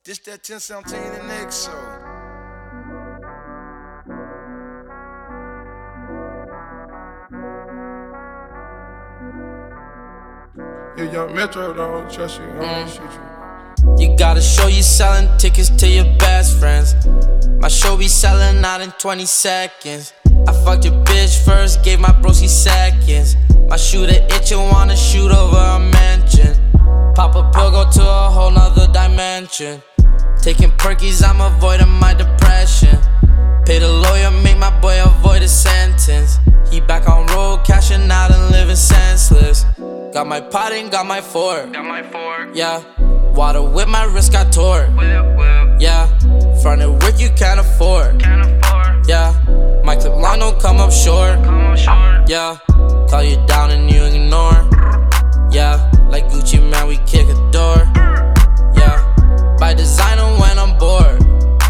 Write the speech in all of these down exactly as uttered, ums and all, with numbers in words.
This that ten seventeen and X O. If Young Metro don't trust you, I don't shoot you. You gotta show you selling tickets to your best friends. My show be selling out in twenty seconds. I fucked your bitch first, gave my broski seconds. My shooter itching, wanna shoot over a mansion. Pop a pill, go to a whole nother dimension. Taking perkies, I'm avoiding my depression. Pay the lawyer, make my boy avoid a sentence. He back on road, cashing out and living senseless. Got my pot and got my fork. Got my fork. Yeah, water with my wrist got torque. Whip, whip. Yeah, fronted work you can't afford. Can't afford. Yeah, my clip line don't come up short. Come on short. Yeah, call you down and you ignore. Yeah, like Gucci man, we kick a door. Yeah, by designer when I'm bored.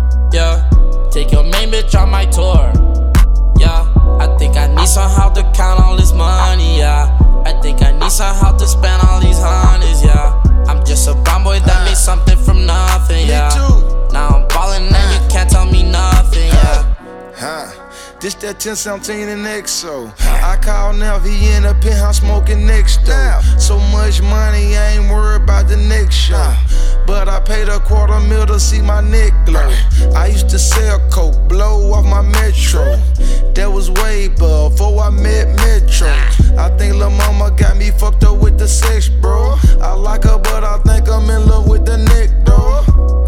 Yeah, take your main bitch on my tour. Yeah, I think I need some help to count all this money. Yeah, I think I need some help to spend all these hundreds. Yeah, I'm just a brown boy that made something from nothing. Yeah, now I'm ballin' and you can't tell me nothing. Yeah. Huh. This that ten seventeen and X O. I call Nev, he in the penthouse smoking next door. So much money, I ain't worried about the next show. But I paid a quarter mil to see my neck glow. I used to sell coke, blow off my Metro. That was way before I met Metro. I think lil' mama got me fucked up with the sex, bro. I like her, but I think I'm in love with the neck, though.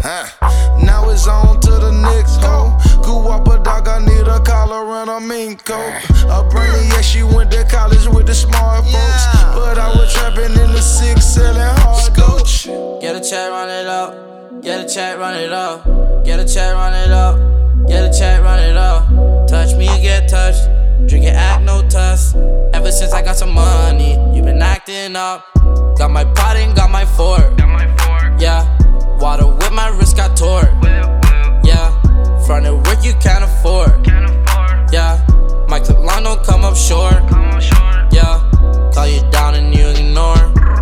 Huh. Now it's on to the next hoe. Goo up a dog, I need a collar and a mink coat. A brainy, yeah, she went to college with the smart folks. But I was trapping in the six, selling hard coach. Get a check, run it up. Get a check, run it up. Get a check, run it up. Get a check, run it up. Touch me, you get touched. Drink it, act no tuss. Ever since I got some money, you been acting up. Got my pot and got my fork. Got my fork. Yeah, water with my wrist got torque. Whip, whip. Yeah, fronted work you can't afford. Can't afford. Yeah, my clip line don't come up short. Come on short. Yeah, call you down and you ignore.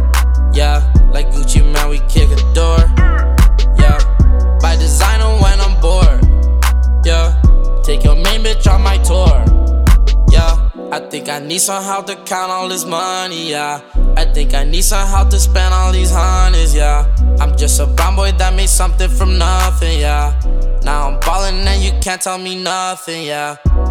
Yeah, like Gucci man, we kick a door. Yeah, by designer when I'm bored. Yeah, take your main bitch on my tour. Yeah, I think I need some help to count all this money. Yeah, I think I need some help to spend all these hundreds. Yeah, I'm just a brown boy that made something from nothing. Yeah, now I'm ballin' and you can't tell me nothing. Yeah.